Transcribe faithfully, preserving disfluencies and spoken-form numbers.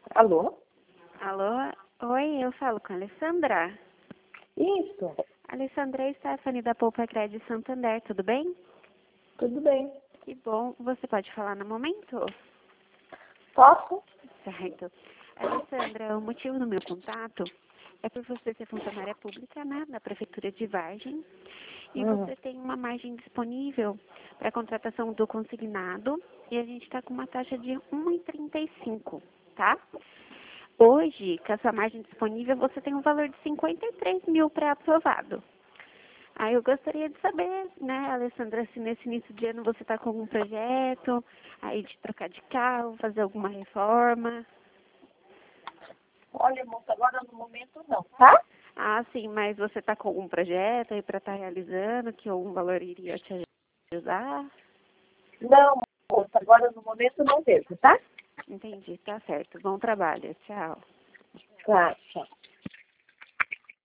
Alô? Alô? Oi, eu falo com a Alessandra. Isso, Alessandra é Stephanie da Poupa Crédito Santander, tudo bem? tudo bem. Que bom. Você pode falar no momento? Posso? Certo. Alessandra, o motivo do meu contato é por você ser funcionária pública, né, da Prefeitura de Vargem, e Hum. você tem uma margem disponível para contratação do consignado, e a gente está com uma taxa de um vírgula trinta e cinco, tá? Hoje, com essa margem disponível, você tem um valor de cinquenta e três mil pré-aprovado. Aí eu gostaria de saber, né, Alessandra, se nesse início de ano você está com algum projeto aí de trocar de carro, fazer alguma reforma. Olha, moça, agora no momento não, tá? Ah, sim, mas você está com algum projeto aí para estar realizando, que algum valor iria te ajudar? Não, moça, agora no momento não mesmo, tá? Entendi, tá certo. Bom trabalho, tchau. Claro, tchau.